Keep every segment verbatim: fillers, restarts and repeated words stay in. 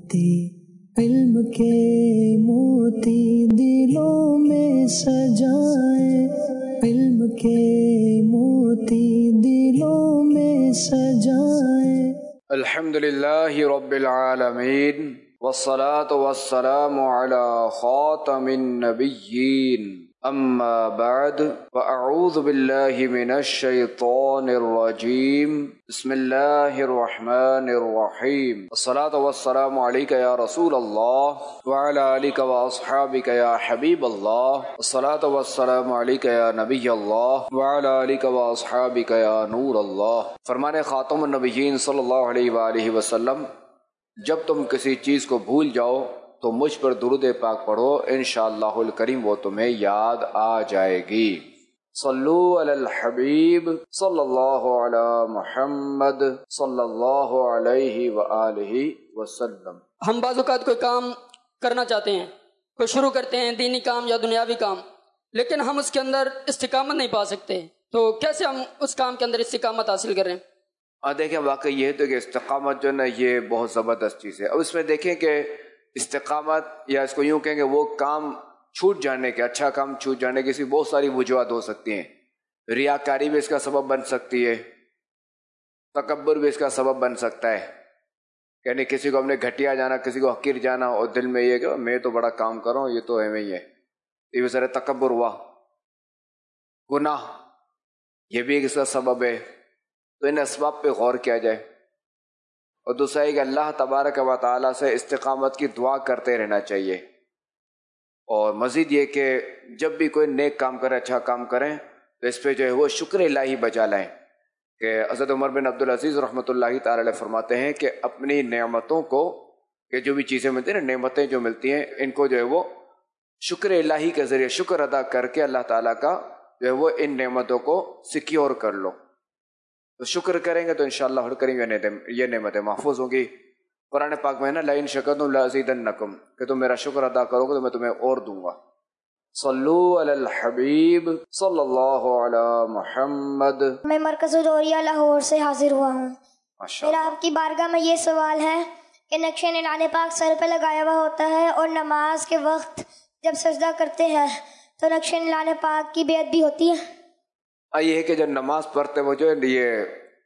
موتی علم کے موتی دلوں میں سجائے، علم کے موتی دلوں میں سجائے۔ الحمد للہ رب العالمین والصلاة والسلام علی خاتم النبیین، اما بعد فاعوذ باللہ من الشیطان الرجیم، بسم اللہ الرحمن الرحیم، الصلاة والسلام علیک یا رسول اللہ وعلی آلک واصحابک یا حبیب اللہ، الصلاة والسلام علیک یا نبی اللہ وعلی آلک واصحابک یا نور اللہ۔ فرمان خاتم النبیین صلی اللہ علیہ وآلہ وسلم، جب تم کسی چیز کو بھول جاؤ تو مجھ پر درود پاک پڑھو، انشاءاللہ الکریم وہ تمہیں یاد آ جائے گی۔ صلو علی الحبیب صلی اللہ علی محمد صلی اللہ علیہ وآلہ وسلم۔ ہم بعض اوقات کوئی کام کرنا چاہتے ہیں، کوئی شروع کرتے ہیں دینی کام یا دنیاوی کام، لیکن ہم اس کے اندر استقامت نہیں پا سکتے، تو کیسے ہم اس کام کے اندر استقامت حاصل کریں؟ ہاں دیکھیں، واقعی یہ تو کہ استقامت جو ہے نا یہ بہت زبردست چیز ہے۔ اب اس میں دیکھیں کہ استقامت، یا اس کو یوں کہیں کہ وہ کام چھوٹ جانے کے، اچھا کام چھوٹ جانے کی اس کی بہت ساری وجوہات ہو سکتی ہیں۔ ریاکاری بھی اس کا سبب بن سکتی ہے، تکبر بھی اس کا سبب بن سکتا ہے، یعنی کسی کو ہم نے گھٹیا جانا، کسی کو حقیر جانا، اور دل میں یہ کہ میں تو بڑا کام کر رہا ہوں، یہ تو ایویں ہی ہے، یہ بھی سارے تکبر ہوا۔ گناہ یہ بھی اس کا سبب ہے، تو ان اسباب پہ غور کیا جائے۔ اور دوسرا ہے کہ اللہ تبارک و تعالیٰ سے استقامت کی دعا کرتے رہنا چاہیے، اور مزید یہ کہ جب بھی کوئی نیک کام کرے، اچھا کام کریں، تو اس پہ جو ہے وہ شکر الہی بجا لائیں۔ کہ حضرت عمر بن عبدالعزیز رحمۃ اللہ تعالی علیہ فرماتے ہیں کہ اپنی نعمتوں کو، کہ جو بھی چیزیں ملتی ہیں نا، نعمتیں جو ملتی ہیں، ان کو جو ہے وہ شکر الہی کے ذریعے شکر ادا کر کے اللہ تعالیٰ کا جو ہے وہ ان نعمتوں کو سیکیور کر لو۔ تو شکر کریں گے تو انشاءاللہ الکریم یہ نعمتیں محفوظ ہوں گی۔ قرآن پاک میں ہے نا، لئن شکرتم لازیدنکم، کہ تم میرا شکر ادا کرو گے تو میں تمہیں اور دوں گا۔ صلو علی الحبیب صلی اللہ علی محمد۔ میں مرکز الدوریہ لاہور سے حاضر ہوا ہوں۔ ماشاء میرا اللہ۔ آپ کی بارگاہ میں یہ سوال ہے کہ نقش نعال پاک سر پہ لگایا ہوا ہوتا ہے، اور نماز کے وقت جب سجدہ کرتے ہیں تو نقش نعال پاک کی بیعت بھی ہوتی ہے؟ یہ ہے کہ جب نماز پڑھتے وہ جو ہے یہ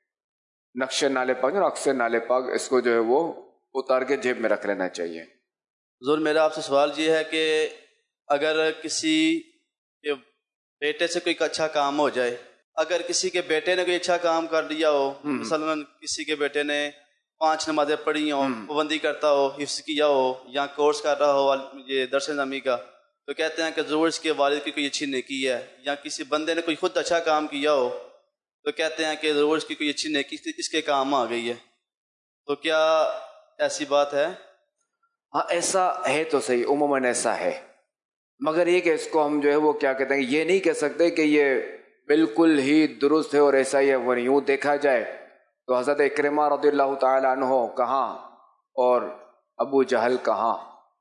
نقش نعل پاک اور عکس نعل پاک، اس کو جو ہے وہ اتار کے جیب میں رکھ لینا چاہیے۔ حضور میرا آپ سے سوال یہ ہے کہ اگر کسی کے بیٹے سے کوئی اچھا کام ہو جائے، اگر کسی کے بیٹے نے کوئی اچھا کام کر لیا ہو، مثلا کسی کے بیٹے نے پانچ نمازیں پڑھی ہوں، پابندی کرتا ہو، حفظ کیا ہو، یا کورس کر رہا ہو یہ درس نظامی کا، تو کہتے ہیں کہ ضرور اس کے والد کی کوئی اچھی نیکی ہے، یا کسی بندے نے کوئی خود اچھا کام کیا ہو تو کہتے ہیں کہ ضرور اس کی کوئی اچھی نیکی اس کے کام آ گئی ہے، تو کیا ایسی بات ہے؟ ہاں ایسا ہے تو صحیح، عموماً ایسا ہے، مگر یہ کہ اس کو ہم جو ہے وہ کیا کہتے ہیں، یہ نہیں کہہ سکتے کہ یہ بالکل ہی درست ہے اور ایسا ہی ہے۔ وہ یوں دیکھا جائے تو حضرت اکرمہ رضی اللہ تعالی عنہ کہاں اور ابو جہل کہاں،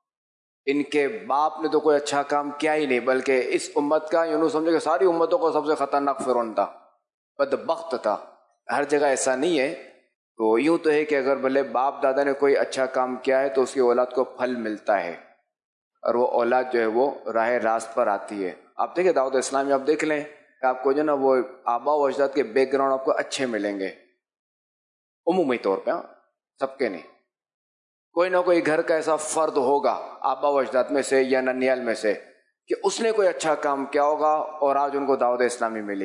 ان کے باپ نے تو کوئی اچھا کام کیا ہی نہیں، بلکہ اس امت کا یوں سمجھے کہ ساری امتوں کو سب سے خطرناک فرعون تھا، بدبخت تھا۔ ہر جگہ ایسا نہیں ہے، تو یوں تو ہے کہ اگر بھلے باپ دادا نے کوئی اچھا کام کیا ہے تو اس کی اولاد کو پھل ملتا ہے، اور وہ اولاد جو ہے وہ راہ راست پر آتی ہے۔ آپ دیکھیں دعوت اسلامی، آپ دیکھ لیں کہ آپ کو جو نا وہ آبا و اجداد کے بیک گراؤنڈ آپ کو اچھے ملیں گے، عمومی طور پہ، ہاں سب کے نہیں، کوئی نہ کوئی گھر کا ایسا فرد ہوگا آبا و اجداد میں سے یا ننیال میں سے کہ اس نے کوئی اچھا کام کیا ہوگا اور آج ان کو دعوت اسلامی ملی۔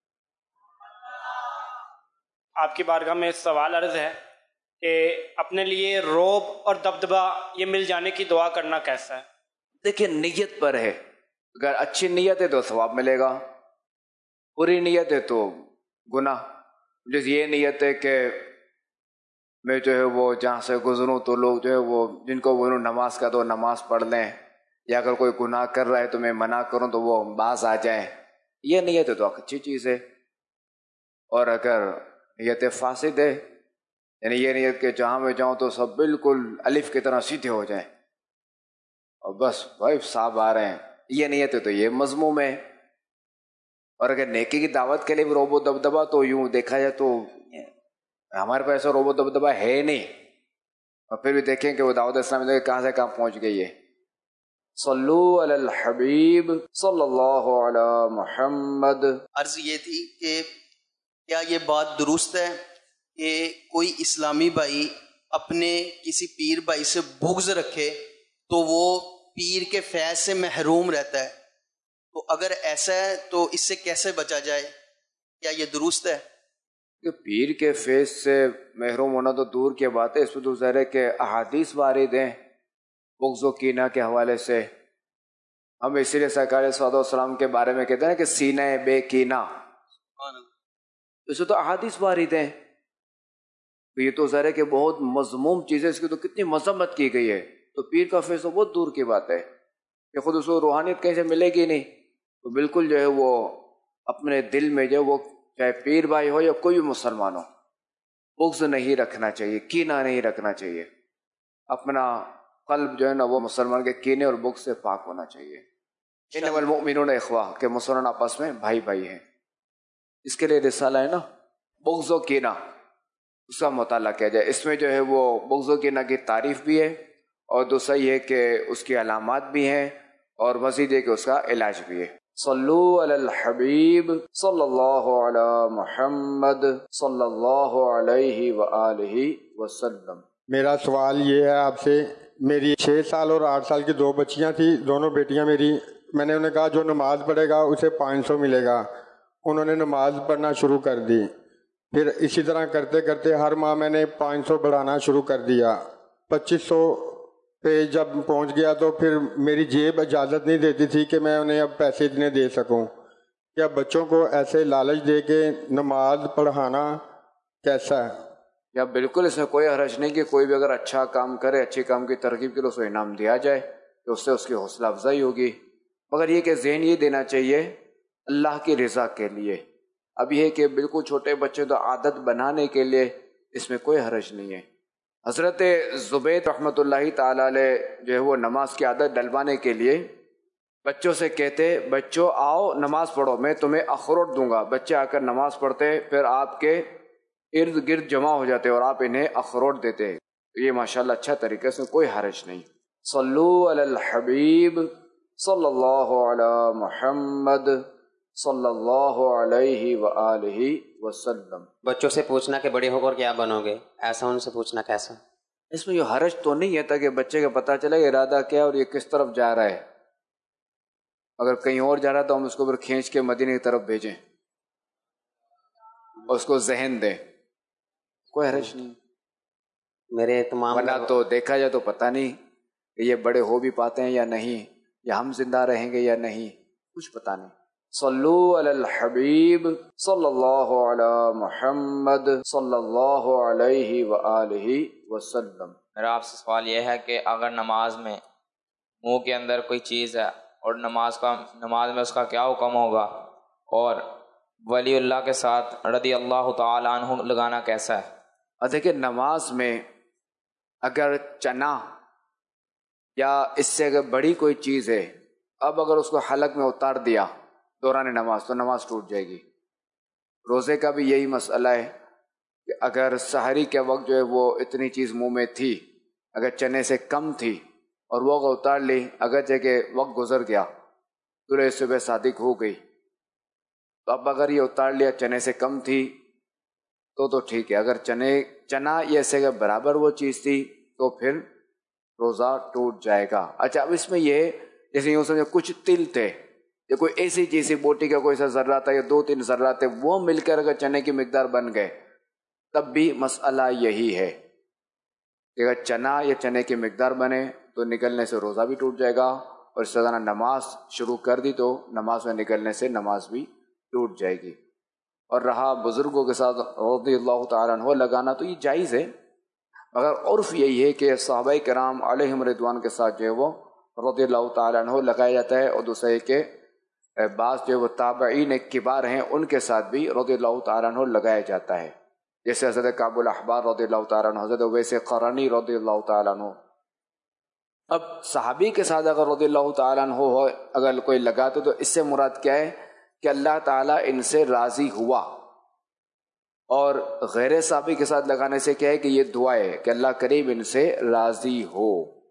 آپ کی بارگاہ میں سوال عرض ہے کہ اپنے لیے روب اور دبدبہ یہ مل جانے کی دعا کرنا کیسا ہے؟ دیکھیں نیت پر ہے، اگر اچھی نیت ہے تو ثواب ملے گا، بری نیت ہے تو گناہ۔ جیسے یہ نیت ہے کہ میں جو ہے وہ جہاں سے گزروں تو لوگ جو ہے وہ جن کو وہ نماز کا تو نماز پڑھ لیں، یا اگر کوئی گناہ کر رہا ہے تو میں منع کروں تو وہ باز آ جائیں، یہ نیت ہے تو اچھی چیز ہے۔ اور اگر نیت فاسد ہے، یعنی یہ نیت کہ جہاں میں جاؤں تو سب بالکل الف کی طرح سیدھے ہو جائیں اور بس بھائی صاحب آ رہے ہیں، یہ نیت ہے تو یہ مذموم ہے۔ اور اگر نیکی کی دعوت کے لیے بھی روب و دبدبہ، تو یوں دیکھا جائے تو ہمارے پاس ایسا روب و دبدبہ ہے نہیں، اور پھر بھی دیکھیں کہ وہ دعوت اسلامی دیکھیں کہاں سے کہاں پہنچ گئی ہے. صلو علی الحبیب صلی اللہ علی محمد. عرض یہ تھی کہ کیا یہ بات درست ہے کہ کوئی اسلامی بھائی اپنے کسی پیر بھائی سے بغض رکھے تو وہ پیر کے فیض سے محروم رہتا ہے؟ تو اگر ایسا ہے تو اس سے کیسے بچا جائے؟ کیا یہ درست ہے؟ کہ پیر کے فیض سے محروم ہونا تو دور کی بات ہے. اس میں تو ظاہر ہے کہ احادیث وارد ہیں بغض و کینہ کے حوالے سے. ہم اسی لیے سرکار صلی اللہ علیہ وسلم کے بارے میں کہتے ہیں کہ سینہ بے کینہ. اس میں تو احادیث وارد ہیں. یہ تو ظاہر ہے کہ بہت مذموم چیز ہے, اس کی تو کتنی مذمت کی گئی ہے. تو پیر کا فیض تو بہت دور کی بات ہے کہ خود اس کو روحانیت کہیں سے ملے گی نہیں. تو بالکل جو ہے وہ اپنے دل میں جو وہ چاہے پیر بھائی ہو یا کوئی بھی مسلمان ہو بغض نہیں رکھنا چاہیے, کینہ نہیں رکھنا چاہیے. اپنا قلب جو ہے نا وہ مسلمان کے کینے اور بغض سے پاک ہونا چاہیے. انما المؤمنون اخوہ کہ مسلمان آپس میں بھائی بھائی ہیں. اس کے لیے رسالہ ہے نا بغض و کینہ, اس کا مطالعہ کیا جائے. اس میں جو ہے وہ بغض و کینہ کی تعریف بھی ہے اور دوسرا یہ کہ اس کی علامات بھی ہیں اور مزید یہ کہ اس کا علاج بھی ہے. صلو علی الحبیب صلی اللہ علی محمد صلی اللہ علیہ وآلہ وسلم. میرا سوال یہ ہے آپ سے, میری چھ سال اور آٹھ سال کی دو بچیاں تھیں, دونوں بیٹیاں میری. میں نے انہیں کہا جو نماز پڑھے گا اسے پانچ سو ملے گا. انہوں نے نماز پڑھنا شروع کر دی. پھر اسی طرح کرتے کرتے ہر ماہ میں نے پانچ سو بڑھانا شروع کر دیا. پچیس سو پہ جب پہنچ گیا تو پھر میری جیب اجازت نہیں دیتی تھی کہ میں انہیں اب پیسے اتنے دے سکوں. کیا بچوں کو ایسے لالچ دے کے نماز پڑھانا کیسا ہے؟ یا بالکل اس میں کوئی حرج نہیں کہ کوئی بھی اگر اچھا کام کرے, اچھے کام کی ترغیب کے لیے اس کو انعام دیا جائے تو اس سے اس کی حوصلہ افزائی ہوگی. مگر یہ کہ ذہن یہ دینا چاہیے اللہ کی رضا کے لیے. اب یہ کہ بالکل چھوٹے بچے تو عادت بنانے کے لیے اس میں کوئی حرج نہیں ہے. حضرت زبید رحمۃ اللہ تعالی علیہ جو ہے وہ نماز کی عادت ڈلوانے کے لیے بچوں سے کہتے بچوں آؤ نماز پڑھو, میں تمہیں اخروٹ دوں گا. بچے آ کر نماز پڑھتے, پھر آپ کے ارد گرد جمع ہو جاتے اور آپ انہیں اخروٹ دیتے. یہ ماشاءاللہ اچھا طریقہ, اس میں کوئی حرج نہیں. صلو علی الحبیب صلی اللہ علی محمد صلی اللہ علیہ وآلہ وسلم. بچوں سے پوچھنا کہ بڑے ہو کر کیا بنو گے, ایسا ان سے پوچھنا کیسا؟ اس میں یہ حرج تو نہیں ہے تاکہ بچے کا پتہ چلے کہ ارادہ کیا اور یہ کس طرف جا رہا ہے. اگر کہیں اور جا رہا ہے تو ہم اس کو پھر کھینچ کے مدینے کی طرف بھیجیں اور اس کو ذہن دیں, کوئی حرج نہیں. میرے تمام ورنہ تو دیکھا جائے تو پتہ نہیں کہ یہ بڑے ہو بھی پاتے ہیں یا نہیں, یا ہم زندہ رہیں گے یا نہیں, کچھ پتہ نہیں. صلو علی الحبیب صلی اللہ علی محمد صلی اللہ علیہ وآلہ وسلم. میرا آپ سے سوال یہ ہے کہ اگر نماز میں منہ کے اندر کوئی چیز ہے اور نماز کا نماز میں اس کا کیا حکم ہوگا, اور ولی اللہ کے ساتھ رضی اللہ تعالی عنہ لگانا کیسا ہے؟ اور دیکھیں نماز میں اگر چنا یا اس سے اگر بڑی کوئی چیز ہے, اب اگر اس کو حلق میں اتار دیا دوران نماز تو نماز ٹوٹ جائے گی. روزے کا بھی یہی مسئلہ ہے کہ اگر سحری کے وقت جو ہے وہ اتنی چیز منہ میں تھی, اگر چنے سے کم تھی اور وہ اگر اتار لی, اگرچہ کہ وقت گزر گیا, طلوع صبح صادق ہو گئی, تو اب اگر یہ اتار لیا چنے سے کم تھی تو تو ٹھیک ہے. اگر چنے چنا یا سے اگر برابر وہ چیز تھی تو پھر روزہ ٹوٹ جائے گا. اچھا اب اس میں یہ جیسے یوں سمجھو کچھ تل تھے یا کوئی ایسی چیز تھی, بوٹی کا کوئی سا ذرہ تھا یا دو تین ذرات تھے, وہ مل کر اگر چنے کی مقدار بن گئے تب بھی مسئلہ یہی ہے کہ اگر چنا یا چنے کی مقدار بنے تو نکلنے سے روزہ بھی ٹوٹ جائے گا, اور اس طرح نماز شروع کر دی تو نماز میں نکلنے سے نماز بھی ٹوٹ جائے گی. اور رہا بزرگوں کے ساتھ رضی اللہ تعالیٰ عنہ لگانا تو یہ جائز ہے, مگر عرف یہی ہے کہ صحابہ کرام علیہم رضوان کے ساتھ جو ہے وہ رضی اللہ تعالیٰ عنہ لگایا جاتا ہے, اور دوسرا یہ کہ بعض جو وہ تابعین کبار ہیں ان کے ساتھ بھی رضی اللہ تعالیٰ عنہ لگایا جاتا ہے, جیسے حضرت کعب الاحبار رضی اللہ تعالیٰ عنہ, حضرت ویسے قرنی رضی اللہ تعالیٰ عنہ. اب صحابی کے ساتھ اگر رضی اللہ تعالیٰ عنہ ہو اگر کوئی لگاتے تو اس سے مراد کیا ہے کہ اللہ تعالیٰ ان سے راضی ہوا اور غیر صحابی کے ساتھ لگانے سے کیا ہے کہ یہ دعا ہے کہ اللہ کریم ان سے راضی ہو.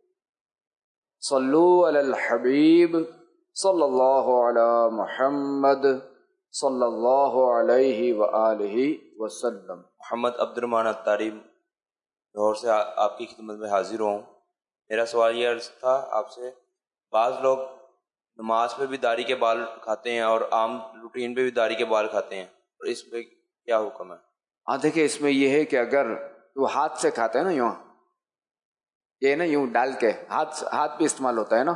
صلو علی الحبیب صلی اللہ علی محمد صلی اللہ علیہ وآلہ وسلم. محمد عبد الرحمن اتاری لاہور سے آپ کی خدمت میں حاضر ہوں. میرا سوال یہ عرض تھا آپ سے، بعض لوگ نماز پہ بھی داڑھی کے بال کھاتے ہیں اور عام روٹین پہ بھی داڑھی کے بال کھاتے ہیں، اور اس پہ کیا حکم ہے؟ ہاں دیکھیں، اس میں یہ ہے کہ اگر وہ ہاتھ سے کھاتے ہیں نا، یوں یہ نا یوں ڈال کے ہاتھ ہاتھ بھی استعمال ہوتا ہے نا،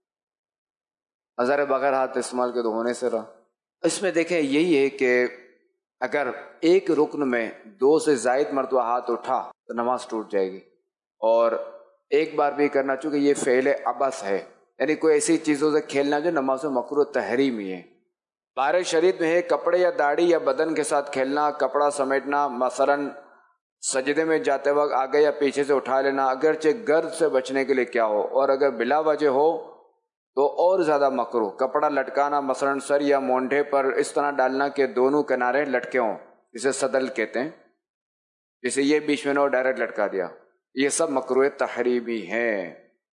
ہزار بغیر ہاتھ استعمال کے تو ہونے سے رہا. اس میں دیکھیں یہی ہے کہ اگر ایک رکن میں دو سے زائد مرتبہ ہاتھ اٹھا تو نماز ٹوٹ جائے گی، اور ایک بار بھی کرنا، چونکہ یہ فعل عبث ہے، یعنی کوئی ایسی چیزوں سے کھیلنا جو نماز میں مکروہ تحریمی ہے. بارہ شریعت میں ہے کپڑے یا داڑھی یا بدن کے ساتھ کھیلنا، کپڑا سمیٹنا، مثلا سجدے میں جاتے وقت آگے یا پیچھے سے اٹھا لینا، اگرچہ گرد سے بچنے کے لیے کیا ہو، اور اگر بلا وجہ ہو تو اور زیادہ مکروہ. کپڑا لٹکانا، مثلا سر یا مونڈھے پر اس طرح ڈالنا کہ دونوں کنارے لٹکے ہوں، جسے صدل کہتے ہیں، جسے یہ بیچ میں نہ ہو ڈائریکٹ لٹکا دیا، یہ سب مکروہ تحریمی ہیں.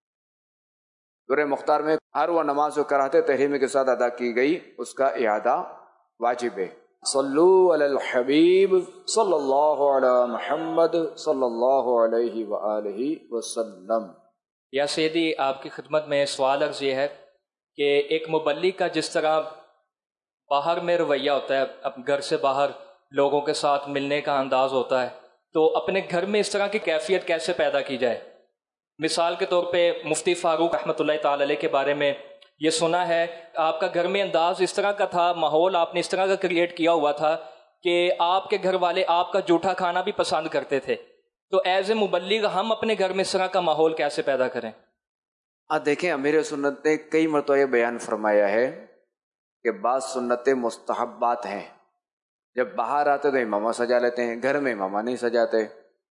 سورہ مختار میں ہر وہ نماز جو کراہتے تحریمی کے ساتھ ادا کی گئی اس کا اعادہ واجب ہے. صلو علی الحبیب صلی اللہ علی محمد صلی اللہ علیہ وآلہ وسلم. یا سیدی آپ کی خدمت میں سوال عرض یہ ہے کہ ایک مبلغ کا جس طرح باہر میں رویہ ہوتا ہے، اب گھر سے باہر لوگوں کے ساتھ ملنے کا انداز ہوتا ہے، تو اپنے گھر میں اس طرح کی کیفیت کیسے پیدا کی جائے؟ مثال کے طور پہ مفتی فاروق رحمۃ اللہ تعالی علیہ کے بارے میں یہ سنا ہے، آپ کا گھر میں انداز اس طرح کا تھا، ماحول آپ نے اس طرح کا کریٹ کیا ہوا تھا کہ آپ کے گھر والے آپ کا جھوٹا کھانا بھی پسند کرتے تھے. تو ایز اے مبلغ ہم اپنے گھر میں اس طرح کا ماحول کیسے پیدا کریں؟ آپ دیکھیں، امیر سنت نے کئی مرتبہ یہ بیان فرمایا ہے کہ بعض سنتیں مستحبات ہیں. جب باہر آتے تو امامہ سجا لیتے ہیں، گھر میں امامہ نہیں سجاتے.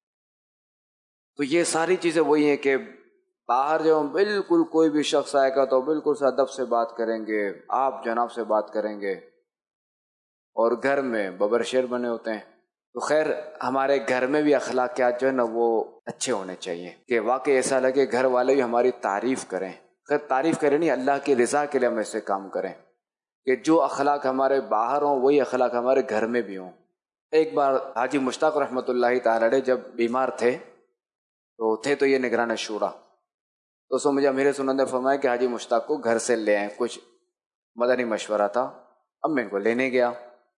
تو یہ ساری چیزیں وہی ہیں کہ باہر جو بالکل کوئی بھی شخص آئے گا تو بالکل سے ادب سے بات کریں گے، آپ جناب سے بات کریں گے، اور گھر میں ببر شیر بنے ہوتے ہیں. تو خیر ہمارے گھر میں بھی اخلاقیات جو ہے نا وہ اچھے ہونے چاہیے کہ واقعی ایسا لگے گھر والے بھی ہماری تعریف کریں. خیر تعریف کریں نہیں، اللہ کی رضا کے لیے ہم ایسے کام کریں کہ جو اخلاق ہمارے باہر ہوں وہی اخلاق ہمارے گھر میں بھی ہوں. ایک بار حاجی مشتاق رحمۃ اللہ تعالی علیہ جب بیمار تھے تو تھے تو یہ نگران شورا، تو سو مجھے امیر سنت نے فرمایا کہ حاجی مشتاق کو گھر سے لے آئیں. کچھ مدنی مشورہ تھا. اب میں ان کو لینے گیا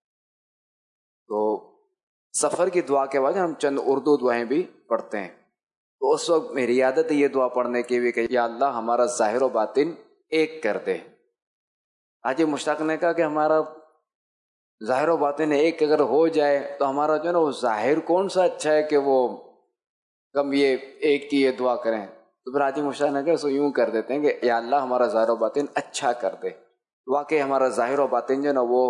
تو سفر کی دعا کے بعد ہم چند اردو دعائیں بھی پڑھتے ہیں. تو اس وقت میری عادت ہے یہ دعا پڑھنے کی بھی کہ یا اللہ ہمارا ظاہر و باطن ایک کر دے. حاجی مشتاق نے کہا کہ ہمارا ظاہر و باطن ایک اگر ہو جائے تو ہمارا جو ہے نا وہ ظاہر کون سا اچھا ہے کہ وہ کم یہ ایک کی یہ دعا کریں. تو پھر حاجی مشتاق نے کہا سو یوں کر دیتے ہیں کہ یا اللہ ہمارا ظاہر و باطن اچھا کر دے. واقعی ہمارا ظاہر و باطن جو ہے نا وہ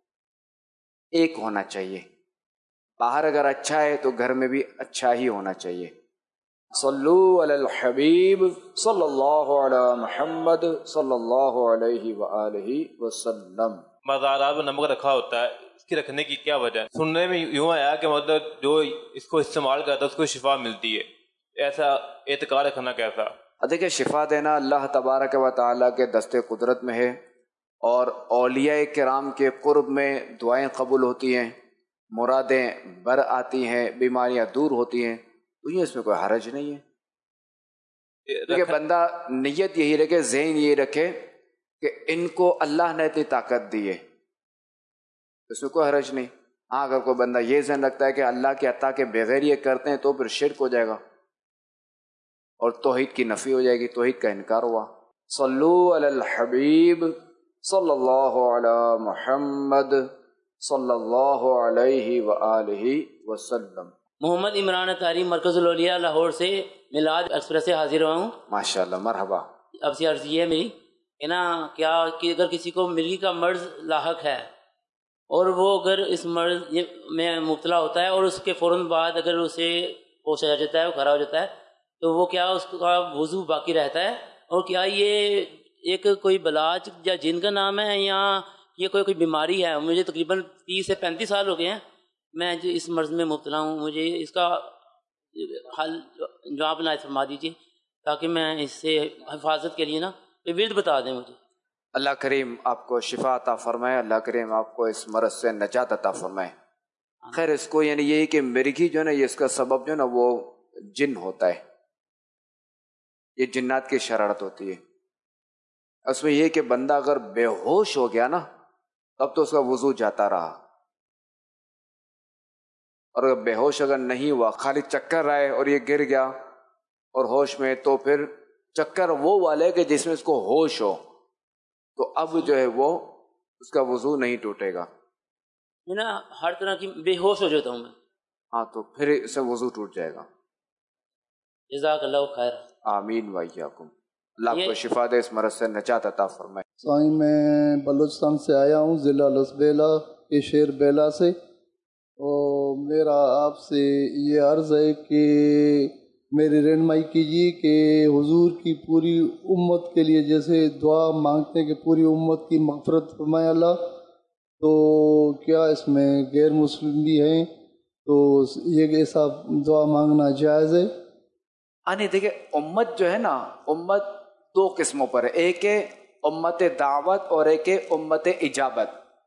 ایک ہونا چاہیے. باہر اگر اچھا ہے تو گھر میں بھی اچھا ہی ہونا چاہیے. صلو علی الحبیب صلی اللہ علی محمد صلی اللہ علیہ وآلہ وسلم. مزارات میں نمک رکھا ہوتا ہے، اس کی رکھنے کی کیا وجہ ہے؟ سننے میں یوں آیا کہ مطلب جو اس کو استعمال کرتا ہے اس کو شفا ملتی ہے، ایسا اعتقاد رکھنا کیسا؟ دیکھیں شفا دینا اللہ تبارک و تعالیٰ کے دست قدرت میں ہے، اور اولیاء کرام کے قرب میں دعائیں قبول ہوتی ہیں، مرادیں بر آتی ہیں، بیماریاں دور ہوتی ہیں. تو یہ اس میں کوئی حرج نہیں ہے. کیونکہ بندہ نیت یہی رکھے، ذہن یہی رکھے کہ ان کو اللہ نے اتنی طاقت دی ہے، اس میں کوئی حرج نہیں. ہاں اگر کوئی بندہ یہ ذہن رکھتا ہے کہ اللہ کے عطا کے بغیر یہ کرتے ہیں تو پھر شرک ہو جائے گا اور توحید کی نفی ہو جائے گی، توحید کا انکار ہوا. صلو علی الحبیب صلی اللہ علی محمد صلی اللہ علیہ وآلہ وسلم. محمد عمران اتاری مرکز الاولیاء لاہور سے میلاد ایکسپریس سے حاضر ہوا ہوں. ماشاءاللہ، مرحبا. اب سے عرض یہ ہے میری کہ نا کیا کہ اگر کسی کو مرغی کا مرض لاحق ہے اور وہ اگر اس مرض میں مبتلا ہوتا ہے اور اس کے فوراً بعد اگر اسے ہوش آ جاتا ہے، وہ کھڑا ہو جاتا ہے، تو وہ کیا اس کا وضو باقی رہتا ہے؟ اور کیا یہ ایک کوئی بلاج یا جن کا نام ہے یا یہ کوئی کوئی بیماری ہے؟ مجھے تقریباً تیس سے پینتیس سال ہو گئے ہیں میں جو اس مرض میں مبتلا ہوں، مجھے اس کا حل جواب عنایت فرما دیجیے تاکہ میں اس سے حفاظت کے لیے نا ورد بتا دیں مجھے۔ اللہ کریم آپ کو شفا عطا فرمائے، اللہ کریم آپ کو اس مرض سے نجات عطا فرمائے۔ خیر اس کو یعنی یہی کہ مرگی جو ہے نا، یہ اس کا سبب جو ہے نا وہ جن ہوتا ہے، یہ جنات کی شرارت ہوتی ہے۔ اس میں یہ کہ بندہ اگر بے ہوش ہو گیا نا تب تو اس کا وضو جاتا رہا، اور اگر بے ہوش اگر نہیں ہوا، خالی چکر آئے اور یہ گر گیا اور ہوش میں، تو پھر چکر وہ والے کہ جس میں اس کو ہوش ہو، تو اب جو ہے وہ اس کا وضو نہیں ٹوٹے گا۔ میں نا ہر طرح کی بے ہوش ہو جاتا ہوں میں، ہاں تو پھر اس سے وضو ٹوٹ جائے گا۔ جزاک اللہ خیر۔ آمین وإیاکم۔ اللہ کو شفا دے، اس مرض سے نجات عطا فرمائے۔ سائیں میں بلوچستان سے آیا ہوں، ضلع لسبیلا کے شیر بیلا سے، اور میرا آپ سے یہ عرض ہے کہ میری رہنمائی کیجیے کہ حضور کی پوری امت کے لیے جیسے دعا مانگتے ہیں کہ پوری امت کی مغفرت فرمائے اللہ، تو کیا اس میں غیر مسلم بھی ہیں تو یہ ایسا دعا مانگنا جائز ہے؟ آنے دیکھیں، امت جو ہے نا، امت دو قسموں پر ہے، ایک ہے امت دعوت اور ایک ہے امت اجابت۔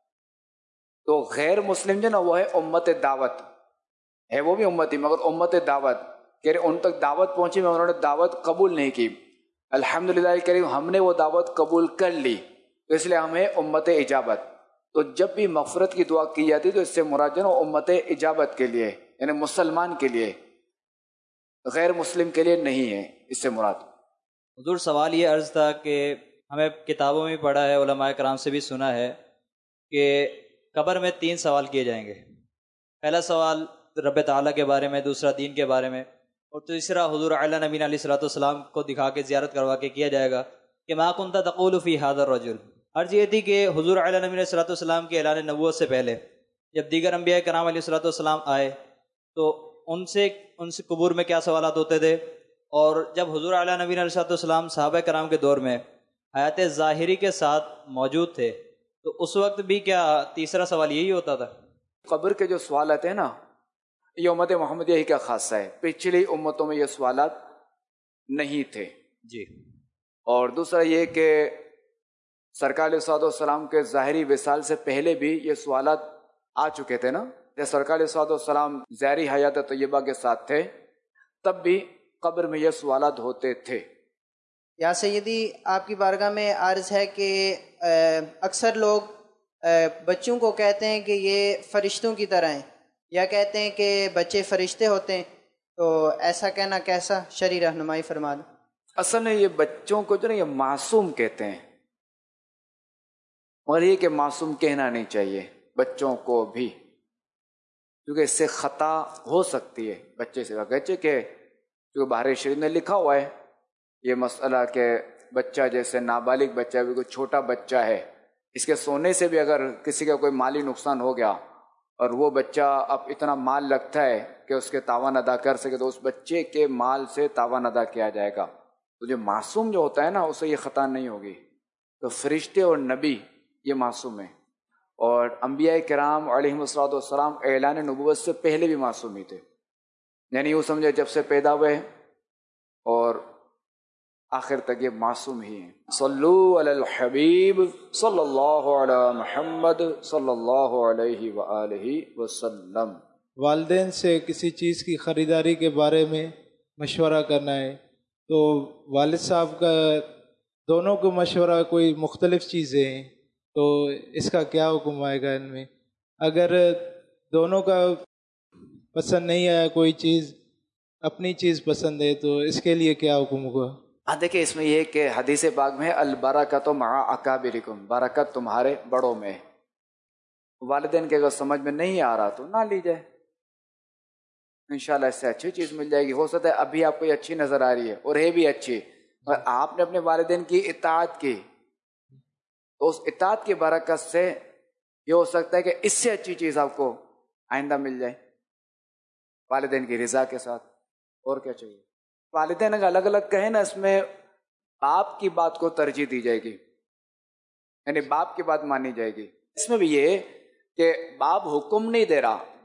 تو غیر مسلم جو نا وہ ہے امت دعوت، ہے وہ بھی امت ہی مگر امت دعوت، کہ ان تک دعوت پہنچی میں انہوں نے دعوت قبول نہیں کی، الحمدللہ کریم ہم نے وہ دعوت قبول کر لی، تو اس لیے ہمیں امت اجابت۔ تو جب بھی مغفرت کی دعا کی جاتی تو اس سے مراد جو ہے امت اجابت کے لیے، یعنی مسلمان کے لیے، غیر مسلم کے لیے نہیں ہے اس سے مراد۔ حضور سوال یہ عرض تھا کہ ہمیں کتابوں میں پڑھا ہے، علماء کرام سے بھی سنا ہے کہ قبر میں تین سوال کیے جائیں گے۔ پہلا سوال رب تعالیٰ کے بارے میں، دوسرا دین کے بارے میں، اور تیسرا حضور علیہ نبی علیہ الصلوۃ والسلام کو دکھا کے زیارت کروا کے کیا جائے گا کہ ما کنت تقول فی ھذا الرجل۔ عرض یہ تھی کہ حضور علیہ نبی علیہ الصلوۃ والسلام کے اعلان نبوت سے پہلے جب دیگر انبیاء کرام علیہ الصلوۃ والسلام آئے تو ان سے ان سے قبور میں کیا سوالات ہوتے تھے، اور جب حضور علیہ نبی علیہ الصلوۃ والسلام صحابہ کرام کے دور میں حیات ظاہری کے ساتھ موجود تھے تو اس وقت بھی کیا تیسرا سوال یہی ہوتا تھا؟ قبر کے جو سوالات ہیں نا، یہ امت محمدیہ ہی کا خاصہ ہے، پچھلی امتوں میں یہ سوالات نہیں تھے جی۔ اور دوسرا یہ کہ سرکار علیہ الصلوۃ والسلام کے ظاہری وصال سے پہلے بھی یہ سوالات آ چکے تھے نا، جب سرکار علیہ الصلوۃ والسلام ظاہری حیات طیبہ کے ساتھ تھے تب بھی قبر میں یہ سوالات ہوتے تھے۔ یا سیدی آپ کی بارگاہ میں عرض ہے کہ اکثر لوگ بچوں کو کہتے ہیں کہ یہ فرشتوں کی طرح ہیں، یا کہتے ہیں کہ بچے فرشتے ہوتے ہیں، تو ایسا کہنا کیسا؟ شرعی رہنمائی فرما دیں۔ اصل میں یہ بچوں کو جو نا یہ معصوم کہتے ہیں، مگر یہ کہ معصوم کہنا نہیں چاہیے بچوں کو بھی، کیونکہ اس سے خطا ہو سکتی ہے بچے سے۔ بچے کہ کیونکہ بحر شریف میں لکھا ہوا ہے یہ مسئلہ کہ بچہ جیسے نابالغ بچہ ہے، کوئی چھوٹا بچہ ہے، اس کے سونے سے بھی اگر کسی کا کوئی مالی نقصان ہو گیا اور وہ بچہ اب اتنا مال لگتا ہے کہ اس کے تاوان ادا کر سکے تو اس بچے کے مال سے تاوان ادا کیا جائے گا۔ تو جو معصوم جو ہوتا ہے نا اسے یہ خطا نہیں ہوگی۔ تو فرشتے اور نبی یہ معصوم ہیں، اور انبیاء کرام علیہم الصلوۃ والسلام اعلان نبوت سے پہلے بھی معصوم ہی تھے، یعنی یوں سمجھے جب سے پیدا ہوئے اور آخر تک یہ معصوم ہی ہیں۔ صلو علی الحبیب صلی اللہ علی محمد صلی اللہ علیہ وآلہ وسلم۔ والدین سے کسی چیز کی خریداری کے بارے میں مشورہ کرنا ہے تو والد صاحب کا دونوں کو مشورہ کوئی مختلف چیزیں ہیں تو اس کا کیا حکم آئے گا ان میں؟ اگر دونوں کا پسند نہیں آیا کوئی چیز، اپنی چیز پسند ہے تو اس کے لیے کیا حکم ہوگا؟ ہاں دیکھیں اس میں یہ کہ حدیث پاک میں البرکۃ مع اکابرکم، برکت تمہارے بڑوں میں۔ والدین کے اگر سمجھ میں نہیں آ رہا تو نہ لی جائے، انشاءاللہ اس سے اچھی چیز مل جائے گی۔ ہو سکتا ہے ابھی آپ کو یہ اچھی نظر آ رہی ہے اور ہے بھی اچھی، اور آپ نے اپنے والدین کی اطاعت کی تو اس اطاعت کی برکت سے یہ ہو سکتا ہے کہ اس سے اچھی چیز آپ کو آئندہ مل جائے والدین کی رضا کے ساتھ۔ اور کیا چاہیے؟ والدین اگر الگ الگ کہیں نا، اس میں باپ کی بات کو ترجیح دی جائے گی، یعنی باپ کی بات مانی جائے گی۔ اس میں بھی یہ کہ باپ حکم نہیں دے رہا،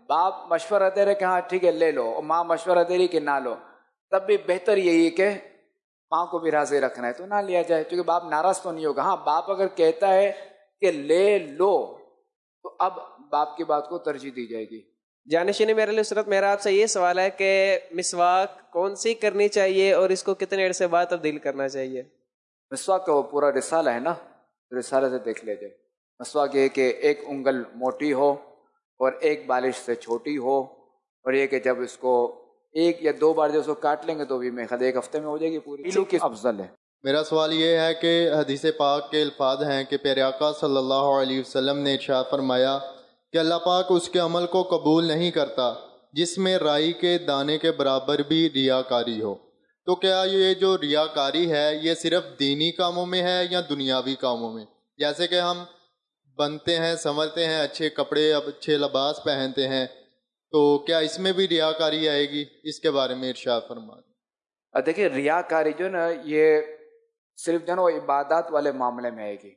باپ مشورہ دے رہے کہ ہاں ٹھیک ہے لے لو، اور ماں مشورہ دے رہی کہ نہ لو، تب بھی بہتر یہی ہے کہ ماں کو بھی راضی رکھنا ہے تو نہ لیا جائے، کیونکہ باپ ناراض تو نہیں ہوگا۔ ہاں باپ اگر کہتا ہے کہ لے لو تو اب باپ کی بات کو ترجیح دی جائے گی۔ جانشین میرے لیے صورت میرا آپ سے یہ سوال ہے کہ مسواک کون سی کرنی چاہیے اور اس کو کتنے عرصے بعد تبدیل کرنا چاہیے؟ مسواک کا وہ پورا رسالہ ہے نا، رسالہ سے دیکھ لے جائے۔ مسواک یہ کہ ایک انگل موٹی ہو اور ایک بالش سے چھوٹی ہو، اور یہ کہ جب اس کو ایک یا دو بار جب اس کو کاٹ لیں گے تو بھی میں خود ایک ہفتے میں ہو جائے گی پوری، کلو کی افضل ہے۔ میرا سوال یہ ہے کہ حدیث پاک کے الفاظ ہیں کہ پیارے آقا صلی اللہ علیہ وسلم نے ارشاد فرمایا کہ اللہ پاک اس کے عمل کو قبول نہیں کرتا جس میں رائی کے دانے کے برابر بھی ریاکاری ہو۔ تو کیا یہ جو ریاکاری ہے یہ صرف دینی کاموں میں ہے یا دنیاوی کاموں میں؟ جیسے کہ ہم بنتے ہیں، سنورتے ہیں، اچھے کپڑے اب اچھے لباس پہنتے ہیں، تو کیا اس میں بھی ریاکاری آئے گی؟ اس کے بارے میں ارشاد فرمائیں۔ دیکھیے ریاکاری جو ہے نا یہ صرف جو ہے نا وہ عبادات والے معاملے میں آئے گی،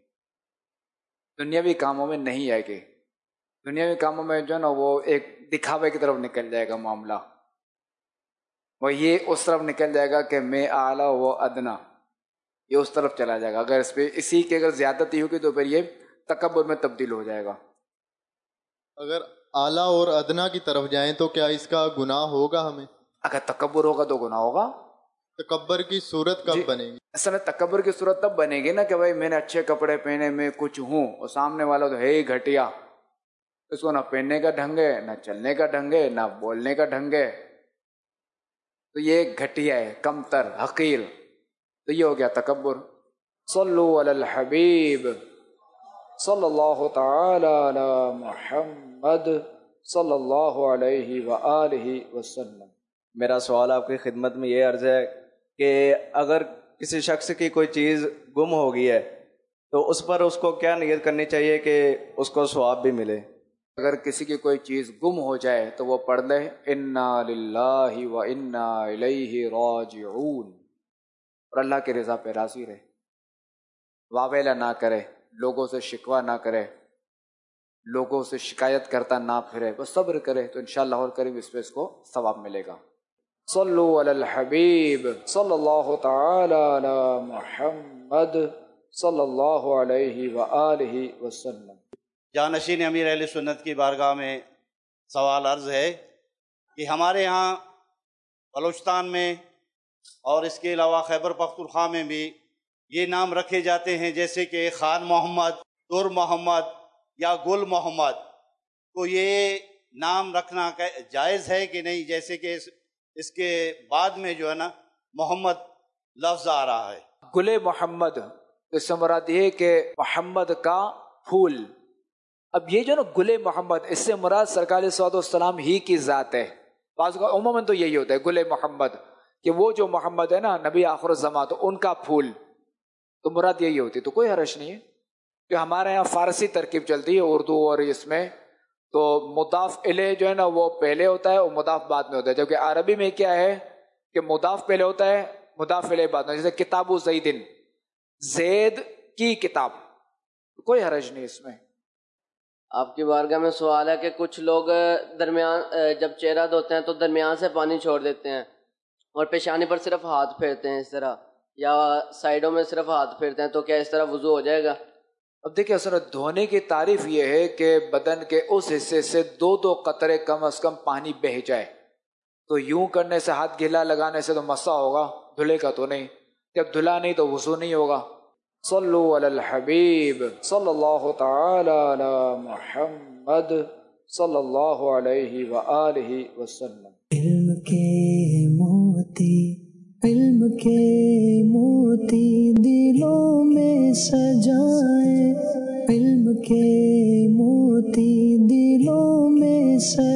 دنیاوی کاموں میں نہیں آئے گی۔ دنیاوی کاموں میں جو ہے نا وہ ایک دکھاوے کی طرف نکل جائے گا معاملہ، وہ یہ اس طرف نکل جائے گا کہ میں اعلیٰ وہ ادنا، یہ اس طرف چلا جائے گا۔ اگر اس پہ اسی کی اگر زیادتی ہوگی تو پھر یہ تکبر میں تبدیل ہو جائے گا۔ اگر اعلیٰ اور ادنا کی طرف جائیں تو کیا اس کا گناہ ہوگا ہمیں؟ اگر تکبر ہوگا تو گناہ ہوگا۔ تکبر کی صورت کب جی بنے گی؟ اصل میں تکبر کی صورت تب بنے گی نا کہ بھائی میں نے اچھے کپڑے پہنے، میں کچھ ہوں، اور سامنے والا تو ہے ہی گھٹیا، اس کو نہ پہننے کا ڈھنگ ہے، نہ چلنے کا ڈھنگ ہے، نہ بولنے کا ڈھنگ ہے، تو یہ گھٹیا ہے، کم تر، حقیر، تو یہ ہو گیا تکبر۔ صلو علی الحبیب صلی اللہ تعالی علی محمد صلی اللہ علیہ وآلہ وسلم۔ میرا سوال آپ کی خدمت میں یہ عرض ہے کہ اگر کسی شخص کی کوئی چیز گم ہو گئی ہے تو اس پر اس کو کیا نیت کرنی چاہیے کہ اس کو ثواب بھی ملے؟ اگر کسی کی کوئی چیز گم ہو جائے تو وہ پڑھ لے انا للہ و انا الیہ راجعون، اور اللہ کی رضا پہ راضی رہے، واویلا نہ کرے، لوگوں سے شکوہ نہ کرے، لوگوں سے شکایت کرتا نہ پھرے، بس صبر کرے تو انشاءاللہ الکریم اس پہ اس کو ثواب ملے گا۔ صلو علی الحبیب صلی اللہ تعالی علی محمد صلی اللہ علیہ وآلہ وسلم۔ جانشین امیر اہل سنت کی بارگاہ میں سوال عرض ہے کہ ہمارے ہاں بلوچستان میں اور اس کے علاوہ خیبر پختونخوا میں بھی یہ نام رکھے جاتے ہیں جیسے کہ خان محمد، در محمد یا گل محمد، تو یہ نام رکھنا جائز ہے کہ نہیں؟ جیسے کہ اس, اس کے بعد میں جو ہے نا محمد لفظ آ رہا ہے۔ گل محمد اس سے مراد یہ کہ محمد کا پھول۔ اب یہ جو نا گل محمد اس سے مراد سرکار صلی اللہ علیہ وسلم ہی کی ذات ہے۔ بعض کا عموماً تو یہی ہوتا ہے گل محمد، کہ وہ جو محمد ہے نا نبی آخر الزمان، تو ان کا پھول، تو مراد یہی ہوتی، تو کوئی حرج نہیں ہے۔ کہ ہمارے یہاں فارسی ترکیب چلتی ہے اردو اور اس میں، تو مضاف الیہ جو ہے نا وہ پہلے ہوتا ہے اور مضاف بعد میں ہوتا ہے، جبکہ عربی میں کیا ہے کہ مضاف پہلے ہوتا ہے، مضاف الیہ بعد میں، جیسے کتاب زیدن، زید کی کتاب، کوئی حرج نہیں اس میں۔ آپ کی بارگاہ میں سوال ہے کہ کچھ لوگ درمیان جب چہرہ دھوتے ہیں تو درمیان سے پانی چھوڑ دیتے ہیں اور پیشانی پر صرف ہاتھ پھیرتے ہیں اس طرح، یا سائڈوں میں صرف ہاتھ پھیرتے ہیں، تو کیا اس طرح وضو ہو جائے گا؟ اب دیکھیں اصل دھونے کی تعریف یہ ہے کہ بدن کے اس حصے سے دو دو قطرے کم از کم پانی بہہ جائے، تو یوں کرنے سے ہاتھ گیلا لگانے سے تو مسا ہوگا، دھلے کا تو نہیں، جب دھلا نہیں تو وضو نہیں ہوگا۔ صلو علی الحبیب صلی اللہ تعالی علی محمد صلی اللہ علیہ وآلہ وسلم۔ علم کے موتی علم کے موتی دلوں میں سجائے، علم کے موتی دلوں میں سجائے۔